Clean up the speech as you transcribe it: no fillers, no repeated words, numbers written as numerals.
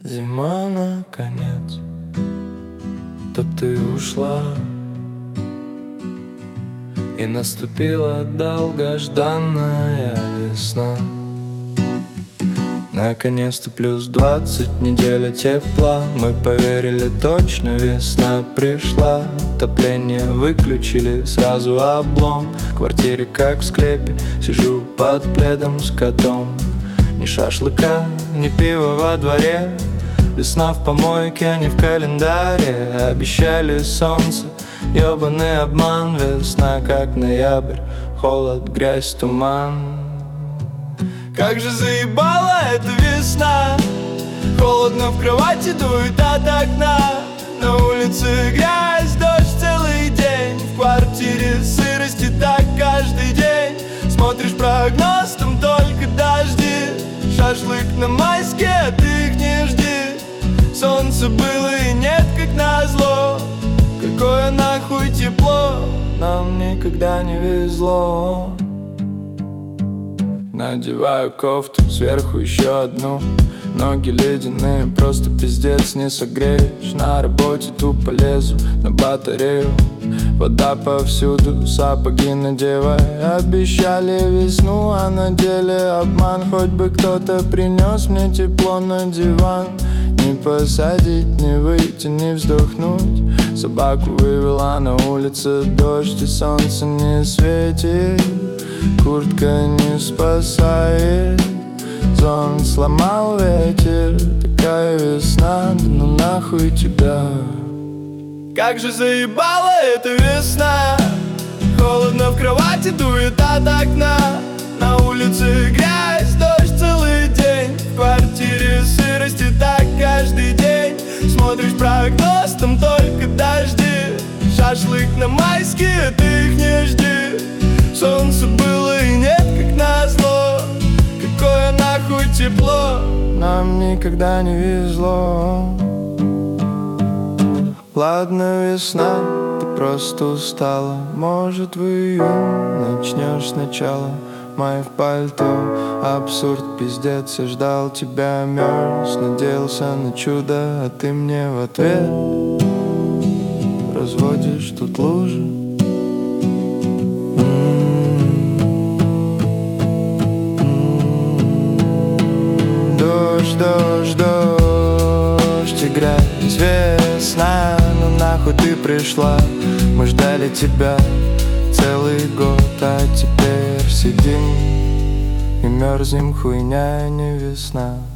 Зима наконец, так ты ушла, и наступила долгожданная весна. Наконец-то +20, неделя тепла. Мы поверили, точно весна пришла. Отопление выключили, сразу облом. В квартире как в склепе, сижу под пледом с котом. Ни шашлыка, ни пива во дворе. Весна в помойке, а не в календаре. Обещали солнце, ёбаный обман. Весна как ноябрь, холод, грязь, туман. Как же заебала эта весна. Холодно в кровати, дует от окна. На улице грязь, дождь целый день. В квартире сырости так каждый день. Смотришь прогноз, там только дожди. Шашлык на майске, а ты их не жди. Солнце было и нет, как назло. Какое нахуй тепло, нам никогда не везло. Надеваю кофту, сверху еще одну. Ноги ледяные, просто пиздец не согреешь. На работе тупо лезу на батарею. Вода повсюду, сапоги надевай. Обещали весну, а на деле обман. Хоть бы кто-то принес мне тепло на диван. Не посадить, не выйти, не вздохнуть. Собаку вывела на улице, дождь и солнце не светит. Куртка не спасает, зонт сломал ветер. Такая весна, да ну нахуй тебя. Как же заебала эта весна. Холодно в кровати, дует от окна. На улице грязь, дождь целый день. В квартире сырости так каждый день. Смотришь прогноз, там только дожди. Шашлык на майске, ты их не жди. Солнце было и нет, как назло. Какое нахуй тепло, нам никогда не везло. Ладно, весна, ты просто устала. Может, в июнь начнешь сначала. Май в пальто, абсурд, пиздец. Я ждал тебя, мерз, надеялся на чудо. А ты мне в ответ разводишь тут лужи. Дождь, дождь и грязь, весна. Ну нахуй ты пришла. Мы ждали тебя целый год, а теперь сидим и мерзнем, хуйня, не весна.